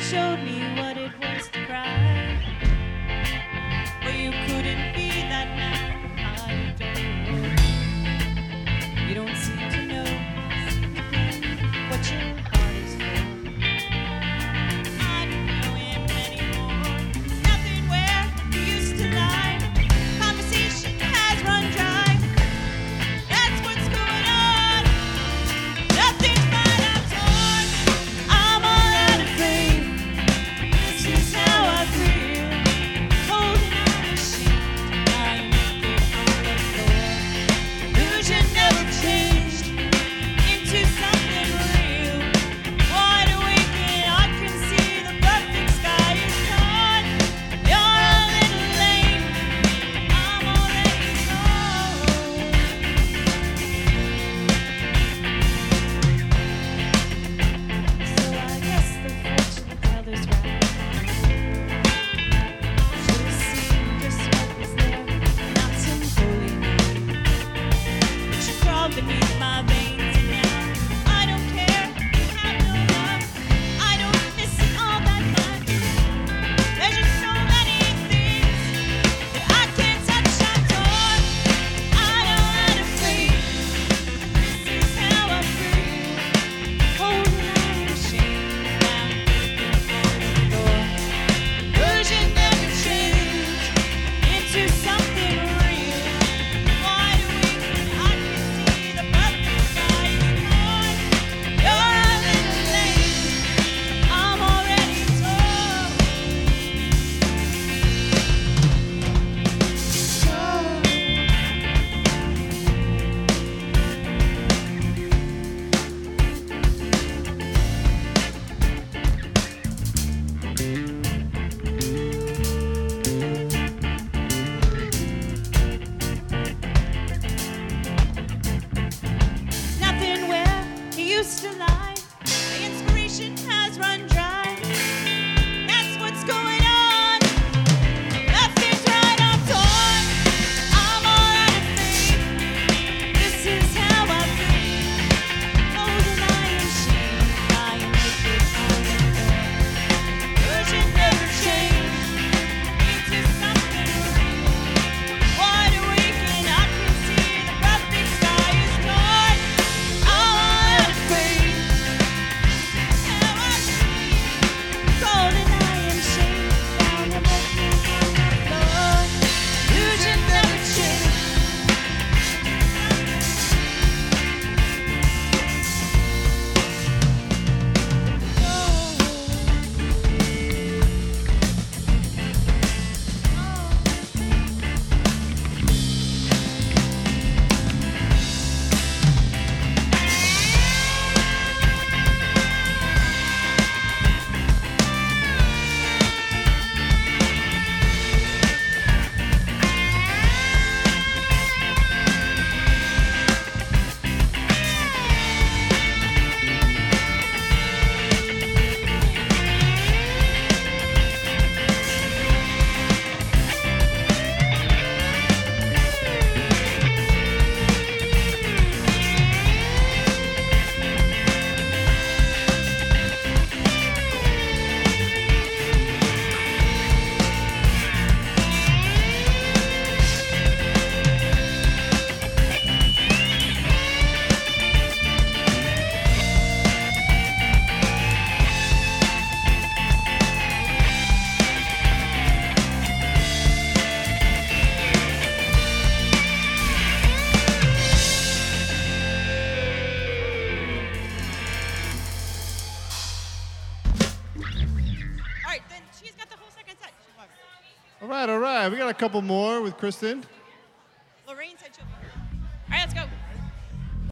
showed me what it was to cry. But you couldn't be that man. I don't know. You don't seem to know what your heart is for. I don't know him anymore. Nothing where he used to lie. Conversation has run dry. That's what's going on. Nothing's fine, I'm torn. I'm all out of faith. This is how I feel. Holding on a sheet, lying naked on the floor. Illusion never changed into something real. Wide awake and I can see the perfect sky is gone. You're a little lame. I'm already gone. So I guess the fortune teller's right. Should've seen just what was there, not some holy man. But you crawled beneath my veins, and now I don't care. You have no love. I don't miss it all that much. There's just so many things that I can't touch. I'm torn. I know how to feel. This is how I feel. Holding on to shame now. Illusion never changed into something real. Wide awake and I can see the perfect sky is gone. You're a little late. I'm already torn. Nothing where he used to lie. The inspiration has run dry. That's what's going on. Nothing's right, I'm torn. I'm all out of faith. This is how I feel. Holding iron sheet, lying naked on the floor. Illusion never changed into something real. Wide awake and I can see the perfect sky is gone. I'm all out of faith. How I feel. Cold and iron shade down the broken on the floor. Illusion never changed. All right. We got a couple more with Kristen.